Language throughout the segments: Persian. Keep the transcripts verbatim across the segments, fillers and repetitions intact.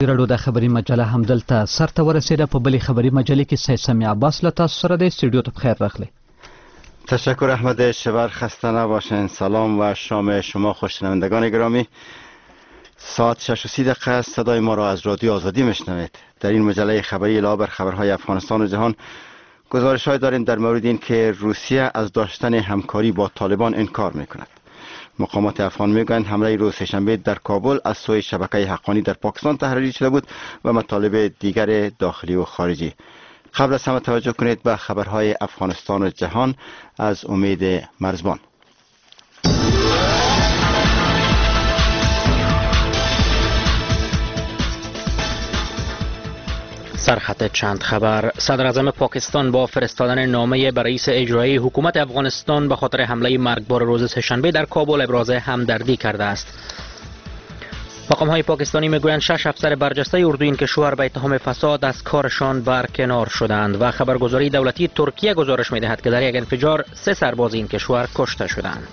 راډیو د خبري مجله همدلته سرته ورسېده. په بلې خبري مجلې کې سید سمیع عباس له تاسو سره د استودیو ته بخیر راغلی. تشکر احمد شبر، خسته نباشین. سلام و شام شما خوشنوندگان گرامی. ساعت شش و سی دقیقه صدای ما را از رادیو آزادی میشنوید. در این مجله خبری علاوه بر خبرهای افغانستان و جهان گزارش‌های داریم در مورد این که روسیه از داشتن همکاری با طالبان انکار میکند. مقامات افغان میگویند حمله روز سه‌شنبه در کابل از سوی شبکه حقانی در پاکستان تحریری شده بود و مطالب دیگر داخلی و خارجی. قبل از همه توجه کنید به خبرهای افغانستان و جهان از امید مرزبان. سرخط چند خبر. صدر اعظم پاکستان با فرستادن نامه به رئیس اجرایی حکومت افغانستان به خاطر حمله مرگبار روز سه‌شنبه در کابل ابراز همدردی کرده است. مقام‌های پاکستانی میگویند شش افسر برجسته اردوی این کشور به اتهام فساد از کارشان برکنار شدند و خبرگزاری دولتی ترکیه گزارش می‌دهد که در یک انفجار سه سرباز این کشور کشته شدند.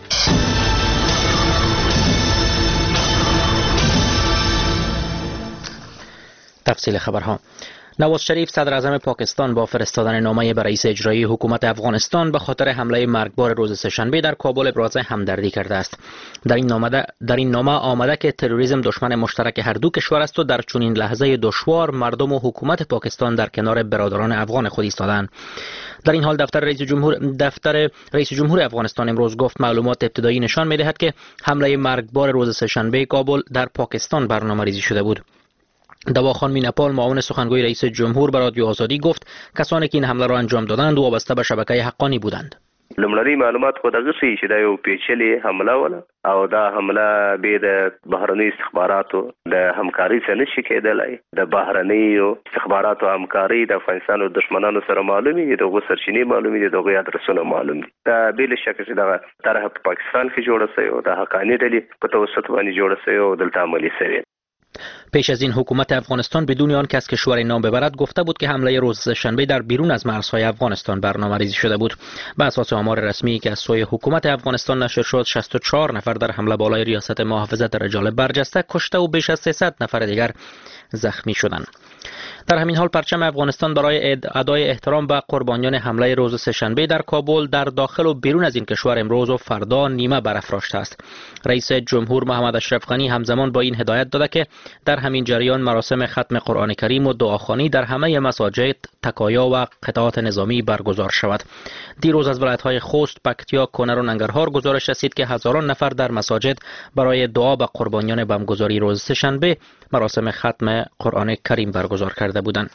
تفصیل خبرها. نواز شریف صدر اعظم پاکستان با فرستادن نامه به رئیس اجرایی حکومت افغانستان به خاطر حمله مرگبار روز سه‌شنبه در کابل ابراز همدردی کرده است. در این نامه در این نامه آمده که تروریسم دشمن مشترک هر دو کشور است و در چنین لحظه دشوار مردم و حکومت پاکستان در کنار برادران افغان خود ایستادند. در این حال دفتر رئیس جمهور دفتر رئیس جمهور افغانستان امروز گفت معلومات ابتدایی نشان می‌دهد که حمله مرگبار روز سه‌شنبه کابل در پاکستان برنامه‌ریزی شده بود. دواخان مینپال معاون سخنگوی رئیس جمهور به رادیو آزادی گفت کسانی که این حمله را انجام دادند وابسته به شبکه حقانی بودند. لمړني معلومات خو دغه شي چې دا یو پیچلې حمله وله او دا حمله به د بهرني استخباراتو د همکاري څخه نشي کېدلای. د بهرني استخباراتو همکاري د افغانستان او دشمنانو سره معلومي دي، دغه سرچینې معلومي دي، دغه ادرسونه معلوم دي. دا بل شک چې دا طرح په پاکستان کې جوړه شوی او د حقانی ډلې په توسط باندې جوړه شوی او دلته عملي شوی. پیش از این حکومت افغانستان بدون آن که از کشور نام ببرد گفته بود که حمله روز سه‌شنبه در بیرون از مرزهای افغانستان برنامه‌ریزی شده بود. بر اساس آمار رسمی که از سوی حکومت افغانستان نشر شد شصت و چهار نفر در حمله بالای ریاست محافظت رجال برجسته کشته و بیش از سیصد نفر دیگر زخمی شدند. در همین حال پرچم افغانستان برای ادای احترام به قربانیان حمله روز سه‌شنبه در کابل در داخل و بیرون از این کشور امروز و فردا نیمه برافراشته است. رئیس جمهور محمد اشرف غنی همزمان با این هدایت داده که در همین جریان مراسم ختم قرآن کریم و دعاخوانی در همه مساجد، تکایا و قطعات نظامی برگزار شود. دیروز از ولایت‌های خوست، پکتیا، کنر و ننگرهار گزارش رسید که هزاران نفر در مساجد برای دعا به قربانیان بمبگذاری روز سه‌شنبه مراسم ختم قرآن کریم برگزار کرده بودند.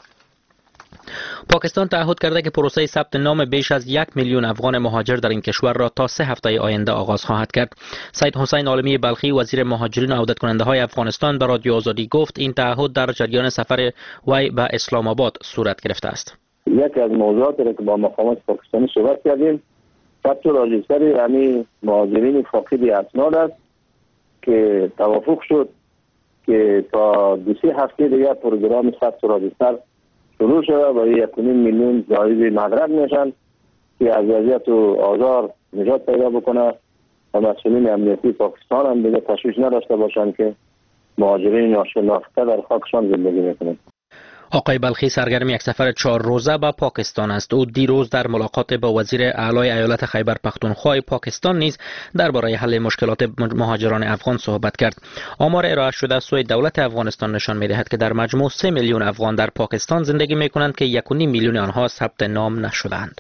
پاکستان تعهد کرده که پروسه ثبت نام بیش از یک میلیون افغان مهاجر در این کشور را تا سه هفته آینده آغاز خواهد کرد. سید حسین عالمی بلخی وزیر مهاجرین و عودت کننده های افغانستان به رادیو آزادی گفت این تعهد در جریان سفر وی به اسلام آباد صورت گرفته است. یکی از موضوعاتی که با مقامات پاکستانی صحبت کردیم ثبت راجستر یعنی مهاجرین فاقد اسناد است که توافق شد که تا دو سه هفته دیگر پروگرام ثبت راجستر شروع شده و یک و نیم میلیون زائر مغرب میشن که از وضعیت و آزار نجات پیدا بکنه و مسئولین امنیتی پاکستان هم دیگه تشویش نداشته باشند که مهاجرین ناشناخته در خاکشان زندگی میکنند. آقای بلخی سرگرم یک سفر چهار روزه به پاکستان است. او دیروز در ملاقات با وزیر اعلی ایالت خیبر پختونخوا پاکستان نیز درباره حل مشکلات مهاجران افغان صحبت کرد. آمار ارائه شده سوی دولت افغانستان نشان می‌دهد که در مجموع سه میلیون افغان در پاکستان زندگی می‌کنند که یک و نیم میلیون آنها ثبت نام نشده‌اند.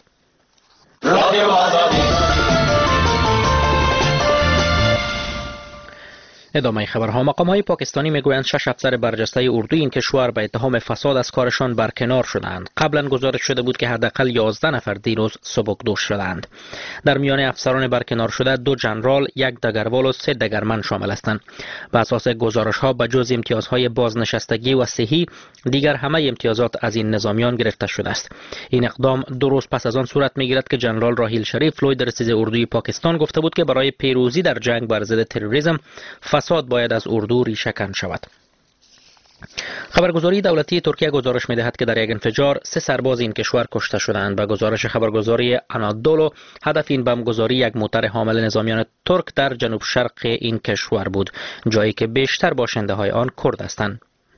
ادامه خبرها. مقام‌های پاکستانی میگویند شش افسر برجسته اردوی این کشور به اتهام فساد از کارشان برکنار شدند. قبلا گزارش شده بود که حداقل یازده نفر دیروز سبکدوش شدند. در میان افسران برکنار شده دو ژنرال، یک دگروال و سه دگرمن شامل هستند. بر اساس گزارش‌ها به جز امتیازهای بازنشستگی و صحی دیگر همه امتیازات از این نظامیان گرفته شده است. این اقدام دو روز پس از آن صورت میگیرد که ژنرال راحیل شریف لوی رئیس اردوی پاکستان گفته بود که برای پیروزی در جنگ بر ضد تروریسم فساد باید از اردو ریشه‌کن شود. خبرگزاری دولتی ترکیه گزارش می‌دهد که در یک انفجار سه سرباز این کشور کشته شدند. به گزارش خبرگزاری آنادولو هدف این بمبگذاری یک موتر حامل نظامیان ترک در جنوب شرق این کشور بود، جایی که بیشتر باشنده های آن کرد هستند.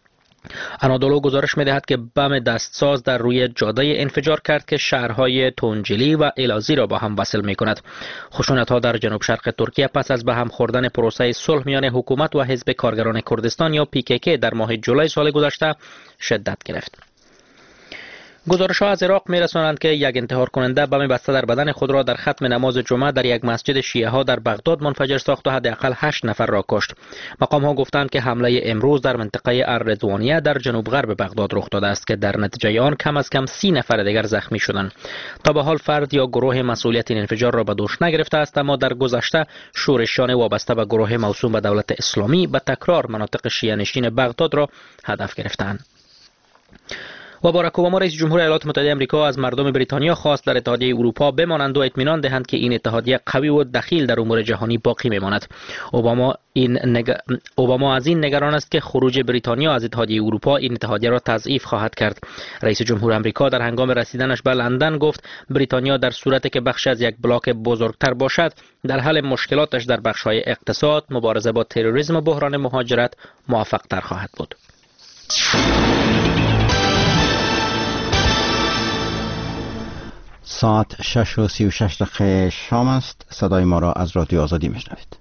انادولو گزارش می‌دهد که بم دستساز در روی جاده انفجار کرد که شهرهای تونجلی و الازی را با هم وصل می‌کند. خشونت‌ها در جنوب شرق ترکیه پس از به هم خوردن پروسه صلح میان حکومت و حزب کارگران کردستان یا پی کی کی در ماه جولای سال گذشته شدت گرفت. گزارش‌ها از عراق می‌رسانند که یک انتحار کننده بم بسته در بدن خود را در ختم نماز جمعه در یک مسجد شیعه ها در بغداد منفجر ساخت و حداقل هشت نفر را کشت. مقام‌ها گفتند که حمله امروز در منطقه الرضوانیه در جنوب غرب بغداد رخ داده است که در نتیجه آن کم از کم سی نفر دیگر زخمی شدند. تا به حال فرد یا گروه مسئولیت این انفجار را به دوش نگرفته است، اما در گذشته شورشیان وابسته به گروه موسوم به دولت اسلامی به تکرار مناطق شیعه نشین بغداد را هدف گرفتند. و باراک اوباما رئیس جمهور ایالات متحده آمریکا از مردم بریتانیا خواست در اتحادیه اروپا بمانند و اطمینان دهند که این اتحادیه قوی و دخیل در امور جهانی باقی میماند. اوباما این نگ... اوباما از این نگران است که خروج بریتانیا از اتحادیه اروپا این اتحادیه را تضعیف خواهد کرد. رئیس جمهور آمریکا در هنگام رسیدنش به لندن گفت بریتانیا در صورتی که بخش از یک بلاک بزرگتر باشد در حل مشکلاتش در بخش‌های اقتصاد، مبارزه با تروریسم و بحران مهاجرت موفق‌تر خواهد بود. ساعت شش و سی و شش دقیقه شام است. صدای ما را از رادیو آزادی میشنوید.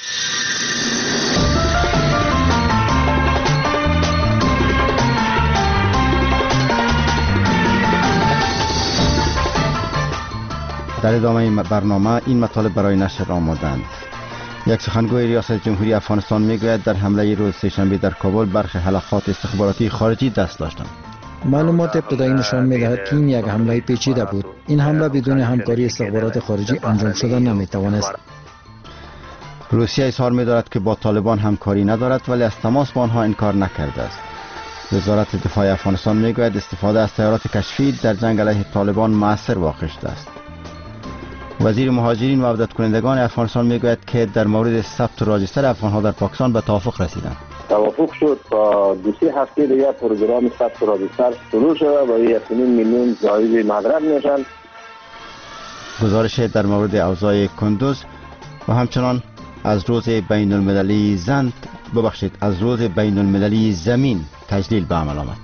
در ادامه برنامه این مطالب برای نشر آمادند. یک سخنگوی ریاست جمهوری افغانستان میگوید در حمله روز سه‌شنبه در کابل برخی حلقات استخباراتی خارجی دست داشتند. معلومات ابتدایی نشان می‌دهد که این یک حمله پیچیده بود. این حمله بدون همکاری استخبارات خارجی انجام شده نمی‌توانست. روسیه اظهار می‌دارد که با طالبان همکاری ندارد ولی از تماس با آنها انکار نکرده است. وزارت دفاع افغانستان می‌گوید استفاده از طیارات کشفی در جنگ علیه طالبان مؤثر واقع شده است. وزیر مهاجرین و عودت کنندگان افغانستان می‌گوید که در مورد ثبت راجستر افغان‌ها در پاکستان به توافق رسیدند. توافق شد تا دو سه هفته دیگر پروگرام ثبت راجستر شروع شده و یک میلیون زائر مغرب میشن. گزارش در مورد اوضاع کندوز و همچنان از روز بین المللی زن ببخشید از روز بین المللی زمین تجلیل به عمل آمد.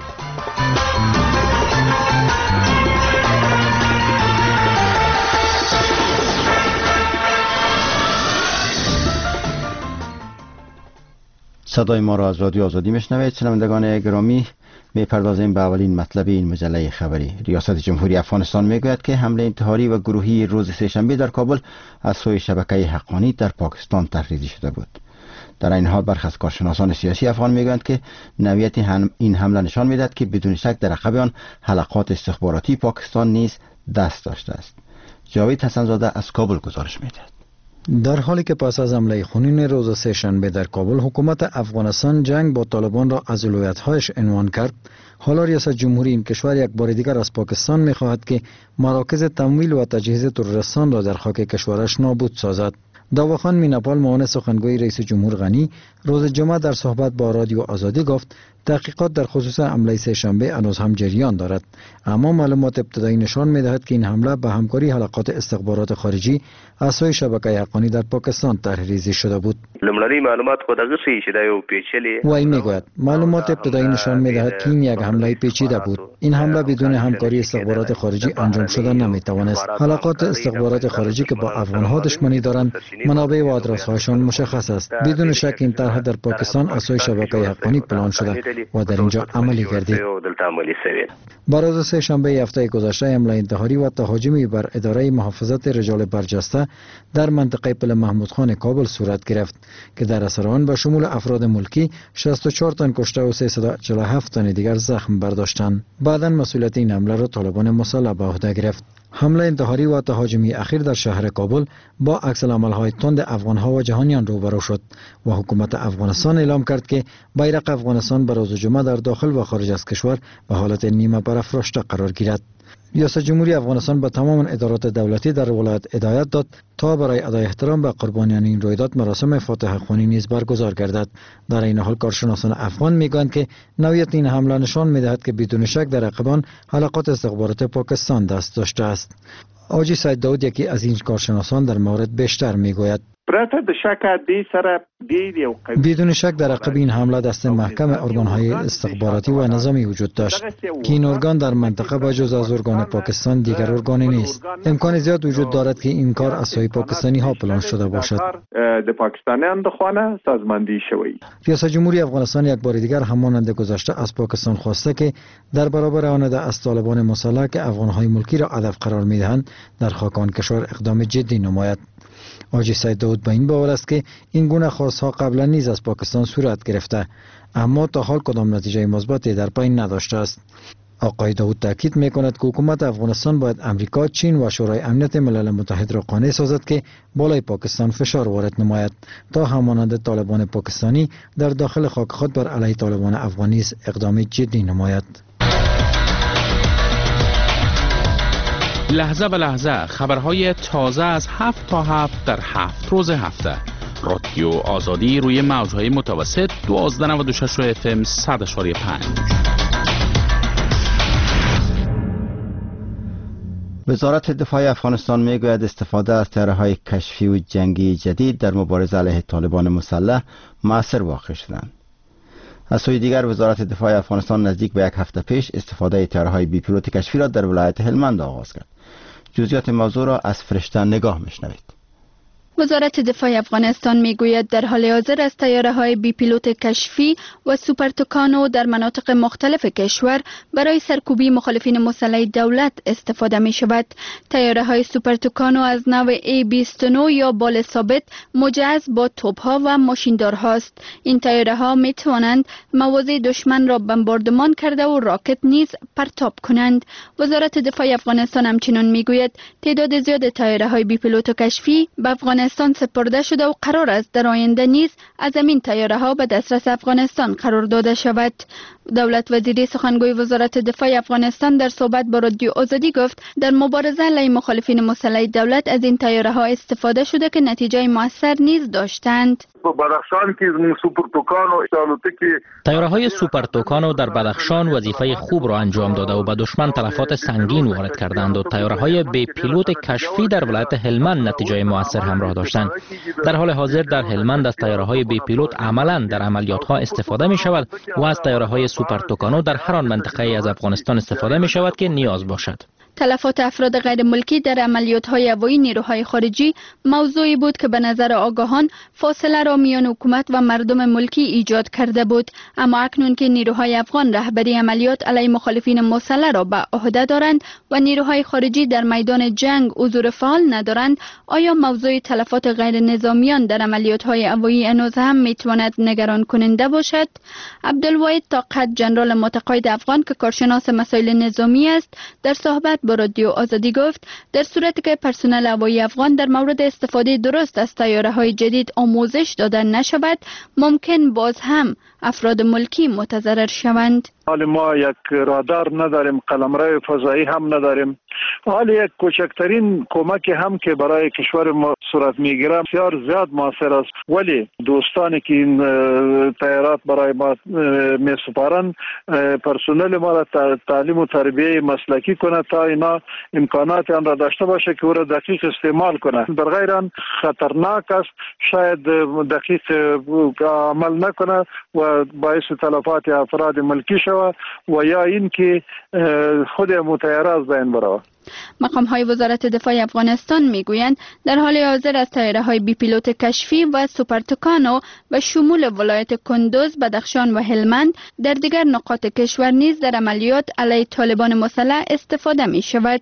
صدای ما را از رادیو آزادی میشنوید. شنوندگان گرامی، میپردازیم به اولین مطلب این مجله خبری. ریاست جمهوری افغانستان میگوید که حمله انتحاری و گروهی روز سه‌شنبه در کابل از سوی شبکه حقانی در پاکستان تحریزی شده بود. در این حال برخی از کارشناسان سیاسی افغان میگویند که نوعیت این حمله نشان میدهد که بدون شک در عقب آن حلقات استخباراتی پاکستان نیز دست داشته است. جاوید حسن‌زاده از کابل گزارش میدهد. در حالی که پس از حمله خونین روز سه‌شنبه در کابل حکومت افغانستان جنگ با طالبان را از اولویت‌هایش عنوان کرد، حالا ریاست جمهوری این کشور یک بار دیگر از پاکستان می‌خواهد که مراکز تمویل و تجهیز تروریستان را در خاک کشورش نابود سازد. داوخان میناپال معاون سخنگوی رئیس جمهور غنی روز جمعه در صحبت با رادیو آزادی گفت تحقیقات در خصوص حمله سه‌شنبه هنوز هم جریان دارد، اما معلومات ابتدایی نشان می‌دهد که این حمله به همکاری حلقات استخبارات خارجی از سوی شبکه حقانی در پاکستان تحریزی شده بود. لمړنۍ معلومات خو دغه څه چې دا یو پیچلې وای میگوید معلومات ابتدایی نشان می‌دهد که این یک حمله پیچیده بود. این حمله بدون همکاری استخبارات خارجی انجام شده نمی‌توانست. حلقات استخبارات خارجی که با افغان‌ها دشمنی دارند، منابع و آدرس‌هایشان مشخص است. بدون شک این طرح در پاکستان از سوی شبکه حقانی پلان شده و در اینجا عملی گردید. بر روز سه‌شنبه هفته گذشته حمله انتحاری و تهاجمی بر اداره محافظت رجال برجسته در منطقه پل محمود خان کابل صورت گرفت که در اثر آن به شمول افراد ملکی شصت و چهار تن کشته و سیصد و چهل و هفت تن دیگر زخم برداشتند. بعداً مسئولیت این حمله را طالبان مسلح به عهده گرفت. حمله انتحاری و تهاجمی اخیر در شهر کابل با عکس‌العمل‌های تند افغان‌ها و جهانیان روبرو شد و حکومت افغانستان اعلام کرد که بیرق افغانستان به روز جمعه در داخل و خارج از کشور به حالت نیمه برافراشته قرار گیرد. ریاست جمهوری افغانستان به تمام ادارات دولتی در ولایت هدایت داد تا برای ادای احترام به قربانیان این رویداد مراسم فاتحه خوانی نیز برگزار گردد. در این حال کارشناسان افغان میگویند که نوعیت این حمله نشان میدهد که بدون شک در عقب آن حلقات استخبارات پاکستان دست داشته است. آجی سید داود یکی از این کارشناسان در مورد بیشتر میگوید. پرته د شک دی سره دی بدون شک در عقب این حمله دست محکم ارگان‌های استخباراتی و نظامی وجود داشت که این ارگان در منطقه بجز از ارگان پاکستان دیگر ارگانی نیست. امکان زیاد وجود دارد که این کار از سوی پاکستانی ها پلان شده باشد. د پاکستانیان د خوانه سازماندهی شوی. ریاست جمهوری افغانستان یک بار دیگر همانند گذشته از پاکستان خواسته که در برابر آن از طالبان مسلح که افغان‌های ملکی را هدف قرار می‌دهند در خاک آن کشور اقدام جدی نماید. حاجی سید داود به این باور است که این گونه خواستها قبلا نیز از پاکستان صورت گرفته اما تا حال کدام نتیجه مثبتی در پی نداشته است. آقای داود تاکید می‌کند که حکومت افغانستان باید امریکا، چین و شورای امنیت ملل متحد را قانع سازد که بالای پاکستان فشار وارد نماید تا همانند طالبان پاکستانی در داخل خاک خود بر علیه طالبان افغانی اقدام جدی نماید. لحظه به لحظه خبرهای تازه از هفت تا هفت در هفت روز هفته. رادیو آزادی روی موجهای متوسط دوازده نود و شش اف ام صد اشاری پنج. وزارت دفاع افغانستان میگوید استفاده از طیاره‌های کشفی و جنگی جدید در مبارزه علیه طالبان مسلح مؤثر واقع شدند. از سوی دیگر وزارت دفاع افغانستان نزدیک به یک هفته پیش استفاده طیاره‌های بی پیلوت کشفی را در ولایت هلمند آغاز کرد. جزئیات موضوع را از فرشته نگاه میشنوید. وزارت دفاع افغانستان میگوید در حال حاضر از طیاره‌های بی پیلوت کشفی و سوپر توکانو در مناطق مختلف کشور برای سرکوبی مخالفین مسلح دولت استفاده می شود. طیاره‌های سوپر توکانو از نوع ای بیست و نه یا بال ثابت مجهز با توپ‌ها و ماشیندارهاست. این طیاره‌ها می توانند مواضع دشمن را بمباردمان کرده و راکت نیز پرتاب کنند. وزارت دفاع افغانستان همچنین میگوید تعداد زیاد طیاره‌های بی پیلوت کشفی به افغانستان سپرده شده و قرار است در آینده نیز از این طیاره ها به دسترس افغانستان قرار داده شود. دولت وزیری سخنگوی وزارت دفاع افغانستان در صحبت با رادیو آزادی گفت در مبارزه علیه مخالفین مسلح دولت از این طیاره ها استفاده شده که نتیجه موثر نیز داشتند. طیاره های سوپر توکانو در بدخشان وظیفه خوب را انجام داده و به دشمن تلفات سنگین وارد کردند و طیاره های بی پیلوت کشفی در ولایت هلمند نتیجه موثر همراه داشتند. در حال حاضر در هلمند از طیاره های بی پیلوت عملا در عملیات ها استفاده می شود و از طیاره های سوپر توکانو در هر آن منطقه از افغانستان استفاده می شود که نیاز باشد. تلفات افراد غیر ملکی در عملیات‌های هوایی نیروهای خارجی موضوعی بود که به نظر آگاهان فاصله را میان حکومت و مردم ملکی ایجاد کرده بود، اما اکنون که نیروهای افغان رهبری عملیات علیه مخالفین مسلح را به عهده دارند و نیروهای خارجی در میدان جنگ حضور فعال ندارند، آیا موضوع تلفات غیر نظامیان در عملیات‌های هوایی هنوز هم میتواند نگران کننده باشد؟ عبدالواحد طاقت، ژنرال متقاعد افغان که کارشناس مسائل نظامی است، در صحبت با رادیو آزادی گفت در صورتی که پرسنل هوایی افغان در مورد استفاده درست از طیاره‌های جدید آموزش داده نشود، ممکن باز هم افراد ملکی متضرر شوند. حال ما یک رادار نداریم، قلمرو فضایی هم نداریم. حال یک کوچکترین کمک هم که برای کشور ما صورت میگیره بسیار زیاد موثر است، ولی دوستانی که این طیارات برای ما میسپارن پرسنل ما را تعلیم و تربیه مسلکی کنه تا اینا امکانات آن را داشته باشه که او را دقیق استعمال کنه. در غیر آن خطرناک است، شاید دقیق عمل نکنه و باعث تلفات افراد ملکی شود و یا این که خود متحره از بین بره. مقام های وزارت دفاع افغانستان میگویند در حال حاضر از طیاره های بی پیلوت کشفی و سوپر توکانو و شمول ولایت کندوز، بدخشان و هلمند در دیگر نقاط کشور نیز در عملیات علیه طالبان مسلح استفاده می شود.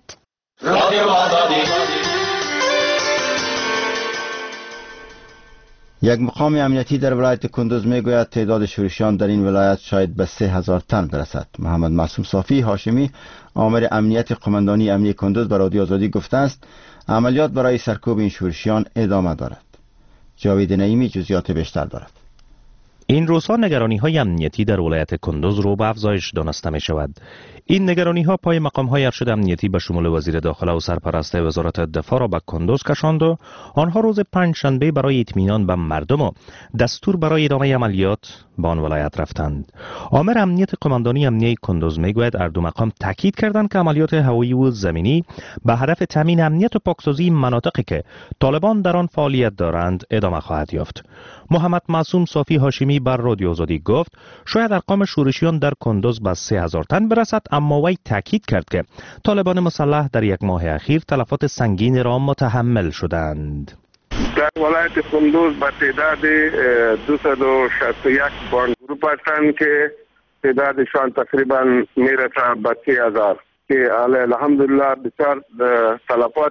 یک مقام امنیتی در ولایت کندوز میگوید تعداد شورشیان در این ولایت شاید به سه هزار تن برسد. محمد معصوم صافی هاشمی، آمر امنیت قماندانی امنیه کندوز، به رادیو آزادی گفته است عملیات برای سرکوب این شورشیان ادامه دارد. جاوید نعیمی جزئیات بیشتر دارد. این روزها نگرانی‌های امنیتی در ولایت کندوز رو به افزایش دانسته می شود. این نگرانی‌ها پای مقام‌های ارشد امنیتی به شمول وزیر داخله و سرپرست وزارت دفاع را به کندوز کشاند و آنها روز پنجشنبه برای اطمینان به مردم و دستور برای ادامه عملیات به آن ولایت رفتند. آمر امنیت قماندانی امنیه کندوز میگوید هر دو مقام تاکید کردند که عملیات هوایی و زمینی به هدف تامین امنیت و پاکسازی مناطقی که طالبان در آن فعالیت دارند ادامه خواهد یافت. محمد معصوم صافی هاشمی بر رادیو آزادی گفت شاید ارقام شورشیان در کندوز به سه هزار تن برسد، اما وی تاکید کرد که طالبان مسلح در یک ماه اخیر تلفات سنگین را متحمل شدند. در ولایت کندوز به تعداد دویست و شصت و یک باند گروپ هستند که تعدادشان تقریبا میرسه به سه هزار که الحمدلله بسیار تلفات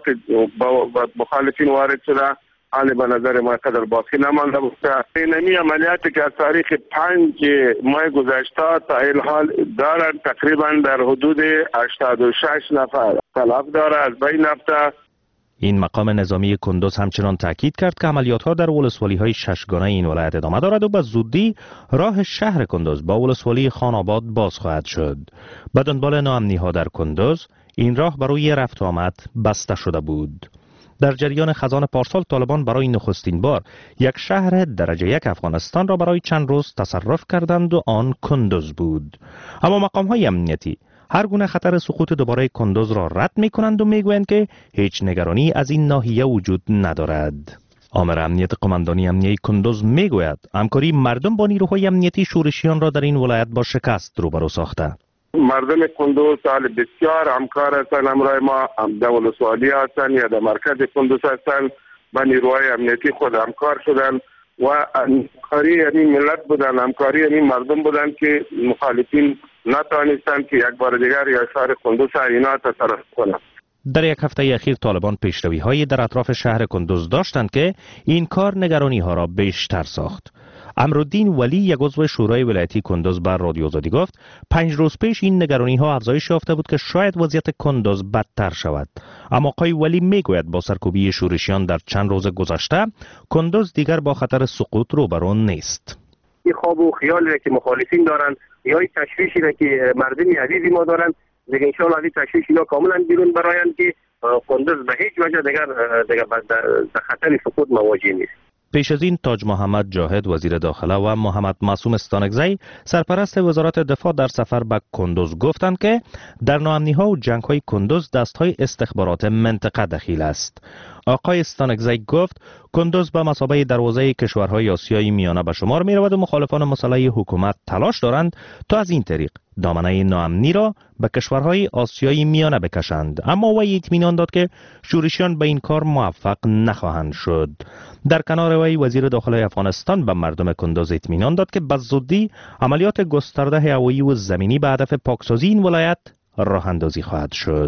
مخالفین وارد شده. حالی به نظر ما قدر باقی نمانده بود. اینمی عملیاتی که از تاریخ پنج ماه گذشته تا این حال دارد تقریبا در حدود هشتاد و شش نفر تلف داره از بین رفته. این مقام نظامی کندوز همچنان تاکید کرد که عملیات‌ها در ولسوالی‌های ششگانه این ولایت ادامه دارد و به زودی راه شهر کندوز با ولسوالی خان آباد باز خواهد شد. به دنبال ناامنی‌ها در کندوز این راه برای رفت و آمد بسته شده بود. در جریان خزان پارسال طالبان برای نخستین بار یک شهر درجه یک افغانستان را برای چند روز تصرف کردند و آن کندوز بود. اما مقام‌های امنیتی هر گونه خطر سقوط دوباره کندوز را رد می کنند و می گویند که هیچ نگرانی از این ناحیه وجود ندارد. آمر امنیت قماندانی امنیه کندوز می گوید همکاری مردم با نیروهای امنیتی شورشیان را در این ولایت با شکست روبرو ساخته. مردم کندوز سال بسیار همکار هستند، همراه ما در ولسوالی هستند یا در مرکز کندوز هستند، با نیروهای امنیتی خود همکار شدند و همکاری یعنی ملت بودن، همکاری یعنی مردم بودن که مخالفین نتوانستند که یک بار دیگر یا شهر کندوز اینا تصرف کنند. در یک هفته اخیر طالبان پیشروی هایی در اطراف شهر کندوز داشتند که این کار نگرانی ها را بیشتر ساخت. امرالدین ولی یک عضو شورای ولایتی کندوز بر رادیو آزادی گفت پنج روز پیش این نگرانی ها افزایش یافته بود که شاید وضعیت کندوز بدتر شود. اما آقای ولی میگوید با سرکوبی شورشیان در چند روز گذشته کندوز دیگر با خطر سقوط روبرو نیست. این خواب و خیالی که مخالفین دارن یا این تشویشی که مردمی عزیزی ما دارن، دیگه انشاءالله این تشویش اینا کاملا بیرون برایند که کندوز به هیچ وجه دیگر دیگر در خطر سقوط مواجه نیست. پیش از این تاج محمد جاهد وزیر داخله و محمد معصوم استانکزی سرپرست وزارت دفاع در سفر به کندوز گفتند که در ناامنی‌ها و جنگ‌های کندوز دست‌های استخبارات منطقه دخیل است. آقای استانکزی گفت کندوز به مثابه دروازه کشورهای آسیای میانه به شمار می‌رود و مخالفان مسلح حکومت تلاش دارند تا از این طریق دامنه ناامنی را به کشورهای آسیای میانه بکشند، اما وی اطمینان داد که شورشیان به این کار موفق نخواهند شد. در کنار وی وزیر داخله افغانستان به مردم کندوز اطمینان داد که به زودی عملیات گسترده هوایی و زمینی به هدف پاکسازی این ولایت راه اندازی خواهد شد.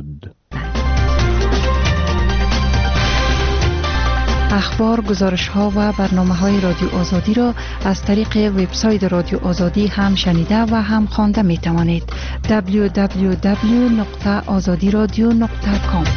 اخبار، گزارش‌ها و برنامه‌های رادیو آزادی را از طریق وبسایت رادیو آزادی هم شنیده و هم خوانده می‌توانید. دبلیو دبلیو دبلیو نقطه آزادی رادیو نقطه کام.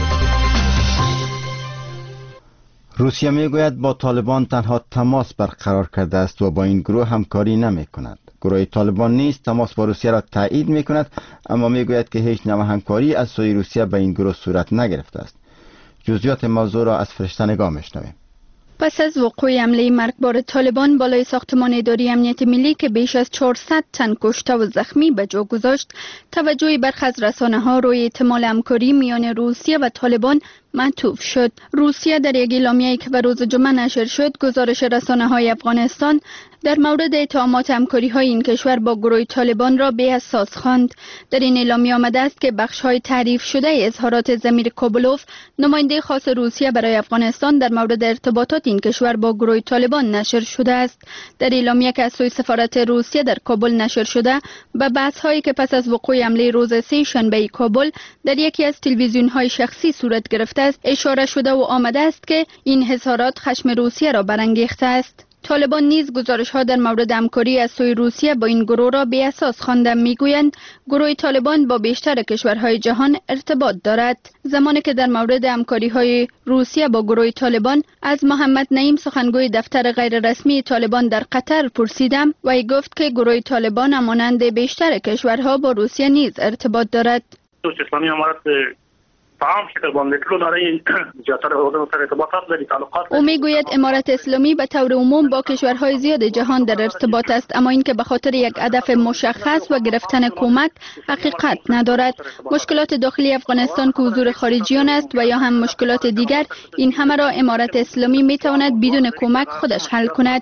روسیه میگوید با طالبان تنها تماس برقرار کرده است و با این گروه همکاری نمی کند. گروه طالبان نیز تماس با روسیه را تایید می کند، اما میگوید که هیچ نوع همکاری از سوی روسیه با این گروه صورت نگرفته است. جزئیات موضوع را از فرشته نگاه میشنویم. پس از وقوع حمله مرگبار طالبان بالای ساختمان اداری امنیت ملی که بیش از چهارصد تن کشته و زخمی به جا گذاشت، توجه برخی از رسانه‌ها روی احتمال همکاری میان روسیه و طالبان معطوف شد. روسیه در یک اعلامیه‌ای که به روز جمعه نشر شد، گزارش رسانه‌های افغانستان در مورد اتهامات همکاری‌های این کشور با گروه طالبان را بی اساس خواند. در این اعلامیه آمده است که بخش‌های تعریف شده اظهارات زمیر کوبلوف، نماینده خاص روسیه برای افغانستان، در مورد ارتباطات این کشور با گروه طالبان نشر شده است. در اعلامیه که از سوی سفارت روسیه در کابل نشر شده، به بحث‌هایی که پس از وقوع حمله روز سه شنبه کابل در یکی از تلویزیون‌های شخصی صورت گرفته است اشاره شده و آمده است که این اظهارات خشم روسیه را برانگیخته است. طالبان نیز گزارش ها در مورد همکاری از سوی روسیه با این گروه را بی اساس خوانده. میگویند گروه طالبان با بیشتر کشورهای جهان ارتباط دارد. زمانی که در مورد همکاری های روسیه با گروه طالبان از محمد نعیم سخنگوی دفتر غیر رسمی طالبان در قطر پرسیدم، وی گفت که گروه طالبان همانند بیشتر کشورها با روسیه نیز ارتباط دارد. اسلامی امارت فعام شکل بانده‌کلو داره این زیاتر ارتباطات داری تعلقات. او میگوید امارت اسلامی به طور عموم با کشورهای زیاد جهان در ارتباط است، اما اینکه به خاطر یک هدف مشخص و گرفتن کمک حقیقت ندارد. مشکلات داخلی افغانستان که حضور خارجیان است و یا هم مشکلات دیگر، این همه را امارت اسلامی میتواند بدون کمک خودش حل کند.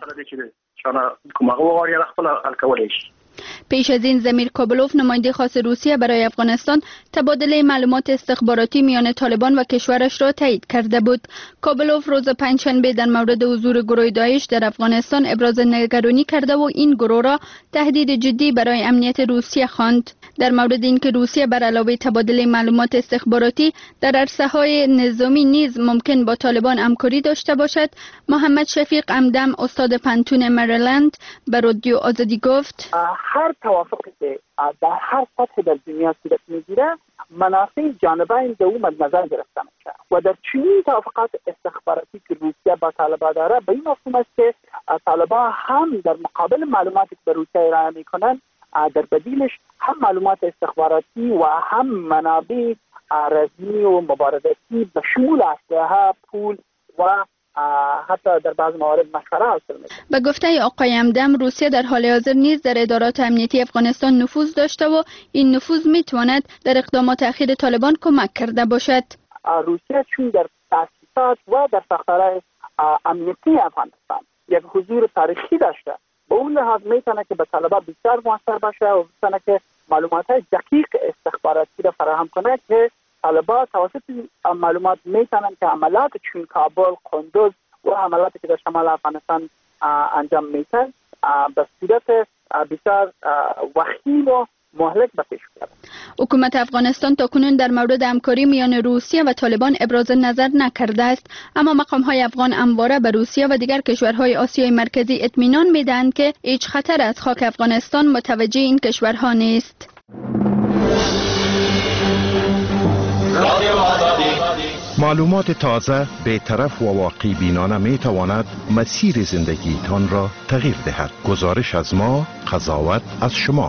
پیش از این زمیر کابلوف نماینده خاص روسیه برای افغانستان تبادله معلومات استخباراتی میان طالبان و کشورش را تایید کرده بود. کابلوف روز پنجشنبه در مورد حضور گروه داعش در افغانستان ابراز نگرانی کرده و این گروه را تهدید جدی برای امنیت روسیه خواند. در مورد اینکه روسیه بر علاوه تبادله معلومات استخباراتی در عرصه های نظامی نیز ممکن با طالبان همکاری داشته باشد، محمد شفیق عمدم استاد پنتون مریلند به رادیو آزادی گفت: هر توافقی که در هر سطح در دنیا صورت میگیره منافع جانبین در او مد نظر گرفته میشه و در چنین توافقات استخباراتی که روسیه با طالبان داره به این مفهوم است که طالبان هم در مقابل معلوماتی که به روسیه ارائه میکنن در بدیلش هم معلومات استخباراتی و هم منابع رزمی و مبارزاتی به شمول اسلحه، پول و حتی در بعض موارد مشوره حاصل می‌کنه. به گفته آقای همدم، روسیه در حال حاضر نیز در ادارات امنیتی افغانستان نفوذ داشته و این نفوذ میتواند در اقدامات اخیر طالبان کمک کرده باشد. روسیه چون در تاسیسات و در ساختارهای امنیتی افغانستان یک حضور تاریخی داشته، به اون لحاظ میتونه که به طالبان بیشتر موثر باشه و میتونه که معلومات دقیق استخباراتی را فراهم کنه که طالبان توسط معلومات میتونن که عملات چون کابل، قندوز و عملاتی که در شمال افغانستان انجام میتن به صورت بسیار وخیم و مهلک به پیش بیارن. حکومت افغانستان تاکنون در مورد همکاری میان روسیه و طالبان ابراز نظر نکرده است، اما مقام‌های افغان همواره به روسیه و دیگر کشورهای آسیای مرکزی اطمینان میدهند که هیچ خطر از خاک افغانستان متوجه این کشورها نیست. معلومات تازه، بی‌طرف و واقع بینانه می تواند مسیر زندگیتان را تغییر دهد. گزارش از ما، قضاوت از شما.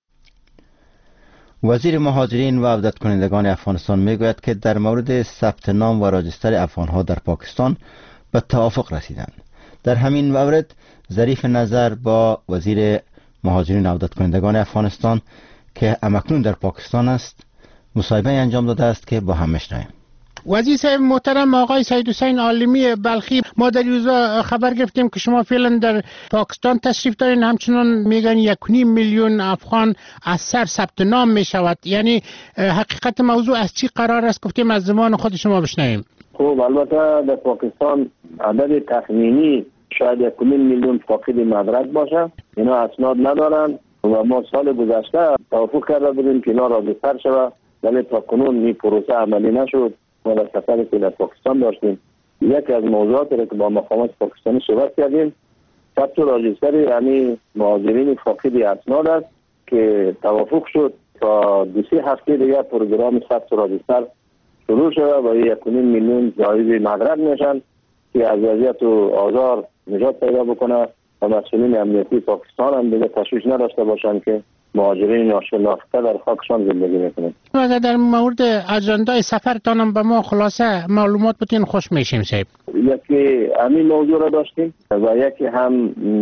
وزیر مهاجرین و عودت کنندگان افغانستان میگوید که در مورد ثبت نام و راجستر افغانها در پاکستان به توافق رسیدند. در همین مورد ظریف نظر با وزیر مهاجرین و عودت کنندگان افغانستان که همکنون در پاکستان است مصاحبه انجام داده است که با هم میشنویم. وزیر صاحب محترم آقای سید حسین عالمی بلخی، ما در روزا خبر گرفتیم که شما فعلا در پاکستان تشریف دارین، همچنان میگن یک و نیم میلیون افغان از سر ثبت نام میشود. یعنی حقیقت موضوع از چی قرار است؟ گفتیم از زمان خود شما بشنویم. خب البته در پاکستان عدد تخمینی شاید یک و نیم میلیون فاقد مدرک باشه، اینا اسناد ندارن و ما سال گذشته توافق کرده بودیم که اینا راجستر شود، ولی تا کنون این پروسه عملی نشد. ما در سفری که در پاکستان داشتیم یکی از موضوعاتی را که با مقامات پاکستانی صحبت کردیم ثبت و راجستر یعنی مهاجرین فاقد اسناد است که توافق شد تا دو سه هفته دیگه پروگرام ثبت و راجستر شروع شد و یک و نیم میلیون زائد مدرک میشن که از وضعیت و آزار نجات پیدا بکنه و مسئولین امنیتی پاکستان هم دیگه تشویش نداشته باشن که مهاجرین ناشناخته در خاکشان زندگی میکنند. اگر در مورد اجندای سفرتان به ما خلاصه معلومات بتین خوش میشیم صاحب. یکی همین موضوع را داشتیم و یکی هم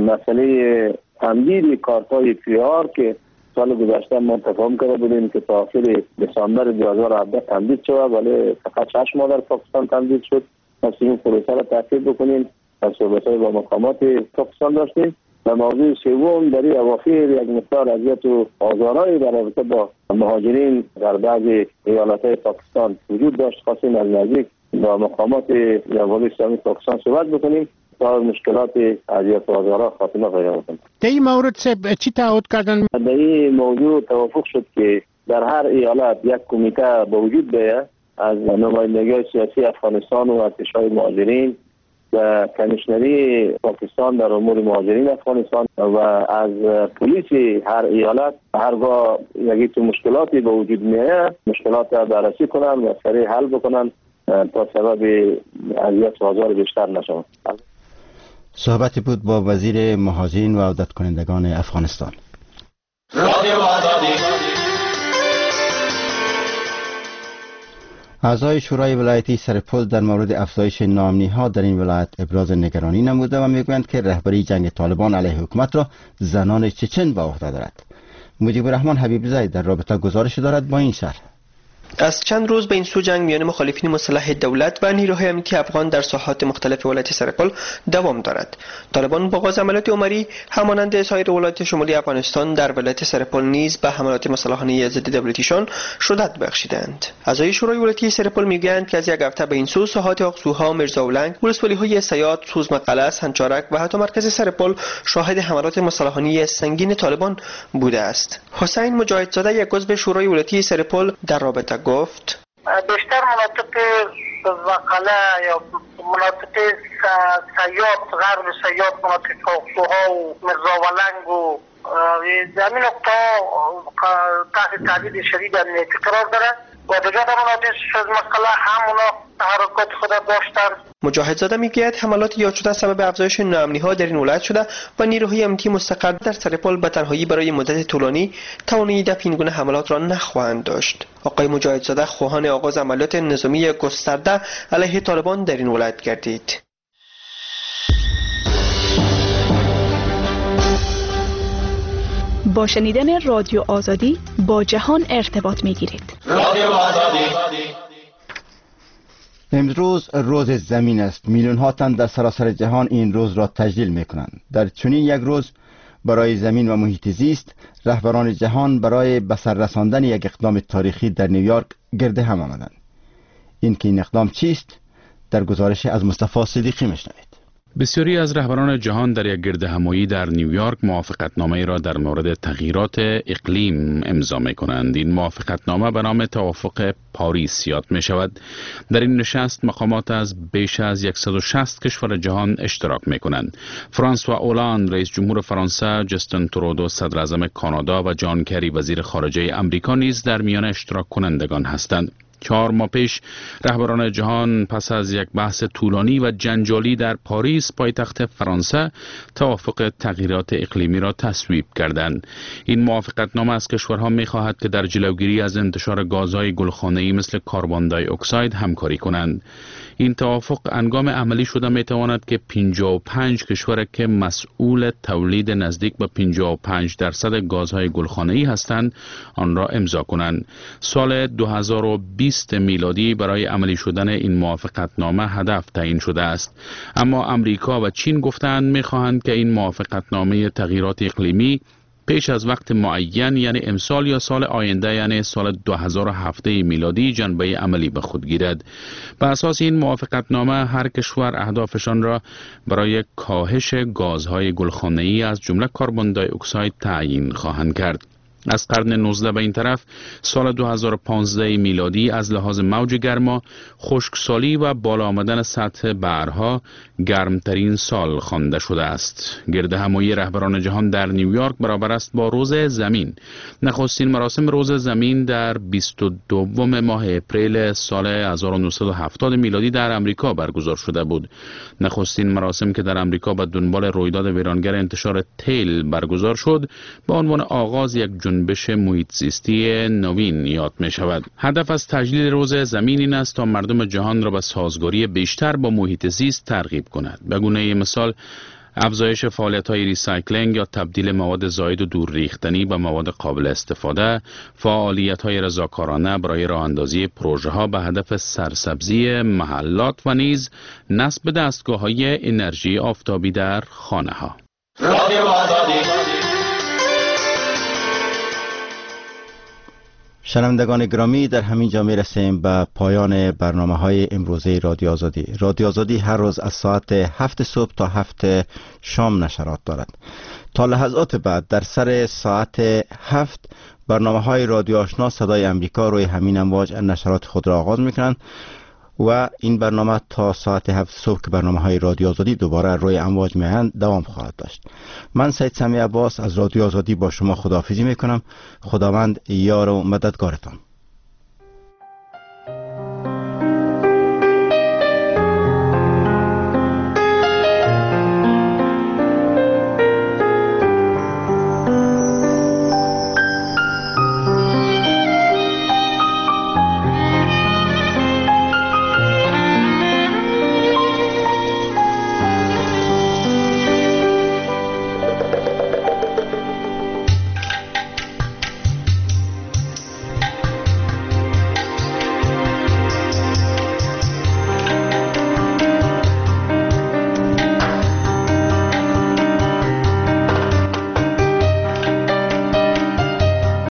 مسئله تمدید کارتای پی آر که سال گذشته ما تفاهم کرده بودیم که تا آخر دسامبر دو هزار و هفده تمدید شد، ولی فقط شش ماه در پاکستان تمدید شد. ما این پروسه را تعقیب بکنیم و صحبت‌های با مقامات پاکستان داشتیم. و موضوع سوم در این اواخر یک مقدار اذیت و آزارهایی در رابطه با مهاجرین در بعضی ایالت‌های پاکستان وجود داشت. خواستیم از نزدیک با مقامات جمهوری اسلامی پاکستان صحبت بکنیم تا مشکلات اذیت و آزارها خاتمه پیدا بکنیم. در این مورد چی تعهد کردن؟ در این موضوع توافق شد که در هر ایالت یک کمیته به وجود بیاید از نمایندگان سیاسی افغانستان و ارتشای مهاجرین به کمیشنری پاکستان در امور مهاجرین افغانستان و از پلیس هر ایالت هرگاه یکی تو مشکلاتی به وجود میاد مشکلات را بررسی کنن و سریع حل بکنن تا سبب اذیت و آزار بیشتر نشود. صحبتی بود با وزیر مهاجرین و عودت کنندگان افغانستان. اعضای شورای ولایتی سرپل در مورد افزایش نامنی‌ها در این ولایت ابراز نگرانی نموده و میگویند که رهبری جنگ طالبان علیه حکومت را زنان چچن به عهده دارد. مجیب الرحمن حبیب زاید در رابطه گزارش دارد با این شرح. از چند روز به این سو جنگ میان مخالفین مسلح دولت و نیروهای امنیتی افغان در ساحات مختلف ولایت سرپل دوام دارد. طالبان با آغاز عملیات عمری همانند سایر ولایت شمالی افغانستان در ولایت سرپل نیز به حملات مسلحانه ضد دولتیشان شدت بخشیدند. اعضای شورای ولایتی سرپل میگویند که از یک هفته به این سو ساحات اقصوها، میرزاولنگ، ولسوالی‌های سیاد، سوزمقلعه، هنچارک و حتی مرکز سرپل شاهد حملات مسلحانه سنگین طالبان بوده است. حسین مجاهدزاده یک عضو شورای ولایتی سرپل در رابطه گفت بیشتر مناطق وقله یا مناطق سیاد، غرب سیاد، مناطق اقصوها و مرزاولنگ و زمین نقطه تحت تهدید شدید امنیتی قرار دارد و دیگر مناطق سوزمقلعه هم اونا تحرکات خود داشتند. مجاهدزاده میگوید حملات یاد شده سبب افزایش ناامنی‌ها در این ولایت شده و نیروهای امنیتی مستقر در سرپل به تنهایی برای مدت طولانی توانایی دفع این گونه حملات را نخواهند داشت. آقای مجاهدزاده خواهان آغاز عملیات نظامی گسترده علیه طالبان در این ولایت گردید. با شنیدن رادیو آزادی با جهان ارتباط میگیرید. رادیو آزادی. امروز روز زمین است. میلیون ها تن در سراسر جهان این روز را تجلیل می کنند. در چنین یک روز برای زمین و محیط زیست رهبران جهان برای به سر رساندن یک اقدام تاریخی در نیویورک گرد هم آمدند. این که این اقدام چیست در گزارش از مصطفی صدیقی میشنوید. بسیاری از رهبران جهان در یک گردهمایی در نیویورک موافقتنامه را در مورد تغییرات اقلیم امضا می کنند. این موافقتنامه به نام توافق پاریس یاد می شود. در این نشست مقامات از بیش از صد و شصت کشور جهان اشتراک می کنند. فرانسوا اولاند رئیس جمهور فرانسه، جستن ترودو صدر اعظم کانادا و جان کری وزیر خارجه امریکا نیز در میان اشتراک کنندگان هستند. چهار ماه پیش رهبران جهان پس از یک بحث طولانی و جنجالی در پاریس پایتخت فرانسه توافق تغییرات اقلیمی را تصویب کردند. این موافقتنامه از کشورها می‌خواهد که در جلوگیری از انتشار گازهای گلخانه‌ای مثل کربن دی اکساید همکاری کنند. این توافق انگام عملی شده میتواند که پنجاه و پنج کشور که مسئول تولید نزدیک به پنجاه و پنج درصد گازهای گلخانه‌ای هستند آن را امضا کنند. سال دو هزار و بیست میلادی برای عملی شدن این موافقتنامه هدف تعیین شده است، اما امریکا و چین گفتند میخواهند که این موافقتنامه تغییرات اقلیمی پیش از وقت معین یعنی امسال یا سال آینده یعنی سال دو هزار و هفت میلادی جنبه عملی به خود گیرد. بر اساس این موافقتنامه هر کشور اهدافشان را برای کاهش گازهای گلخانه‌ای از جمله کربن دی اکساید تعیین خواهند کرد. از قرن نوزدهم به این طرف سال دو هزار و پانزده میلادی از لحاظ موج گرما، خشکسالی و بالا آمدن سطح بحرها گرمترین سال خوانده شده است. گردهمایی رهبران جهان در نیویورک برابر است با روز زمین. نخستین مراسم روز زمین در بیست و دوم ماه اپریل سال هزار و نهصد و هفتاد میلادی در امریکا برگزار شده بود. نخستین مراسم که در امریکا به دنبال رویداد ویرانگر انتشار تیل برگزار شد با عنوان آغاز یک جنبش محیط زیستی نوین یاد می شود. هدف از تجلیل روز زمین این است تا مردم جهان را به سازگاری بیشتر با محیط زیست ترغیب کند. به گونه مثال افزایش فعالیت‌های ریسایکلینگ یا تبدیل مواد زائد و دور ریختنی به مواد قابل استفاده، فعالیت‌های رضاکارانه برای راه‌اندازی پروژه‌ها به هدف سرسبزی محلات و نیز نصب دستگاه‌های انرژی آفتابی در خانه‌ها. شنوندگان گرامی، در همین جا می رسیم به پایان برنامه های امروزه رادیو آزادی. رادیو آزادی هر روز از ساعت هفت صبح تا هفت شام نشرات دارد. تا لحظات بعد در سر ساعت هفت برنامه های رادیو آشنا صدای امریکا روی همین امواج نشرات خود را آغاز می کنند. و این برنامه تا ساعت هفت صبح که برنامه های رادیو آزادی دوباره روی امواج میهن دوام خواهد داشت. من سید سمیع عباس از رادیو آزادی با شما خداحافظی میکنم. خداوند یار و مددگارتان.